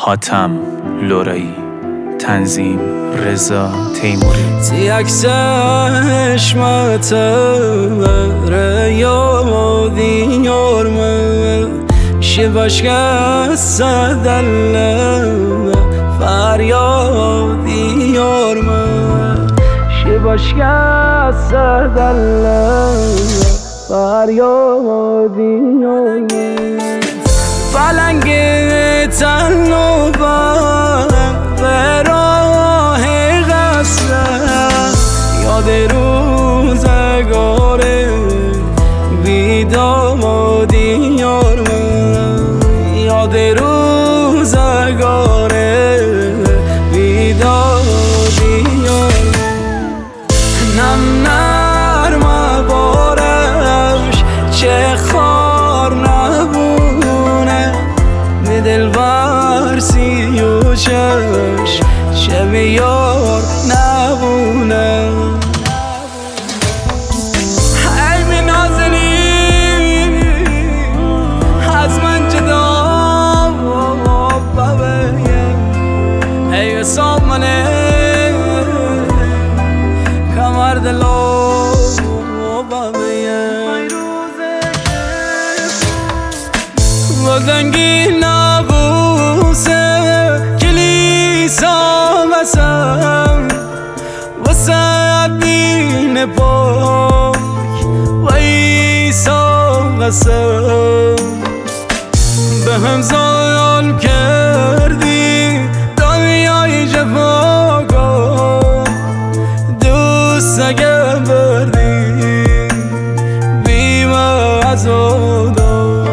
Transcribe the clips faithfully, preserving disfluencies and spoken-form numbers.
حاتم لورایی، تنظیم رضا تیموری. تی عکس چشمت بره یادی یارمه شی باشکست دل فریادی یارمه شی باشکست دل فریادی یارمه فلنگ تن و به راه قصر یاد روزگار بیدادی یارمه یاد روزگار بیدادی یارمه نم نرم بارش چه خار نبونه به دل ورسی و چش شب یار نبونه ای می نازنی از من جدا ببین ای حساب منه کمر دلو ببین بزنگی نبوسه کلیسا بسم وسط دین پاک و عیسا قسم به هم ظلم کردی دنیای جفاکار دوست اگه بردی بیمه از آدم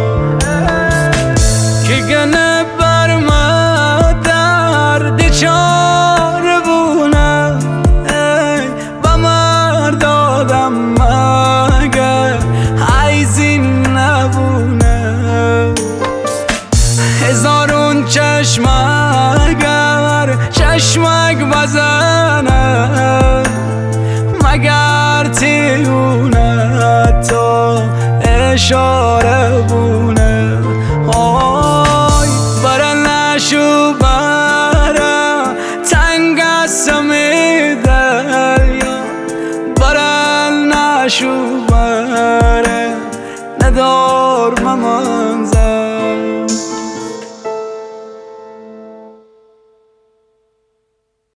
که گنه بر من درد چاره بونه با مرد آدم مگر عیزی نبونه هزارون چشم اگر چشمک بزنه مگر تیونه تا اشاره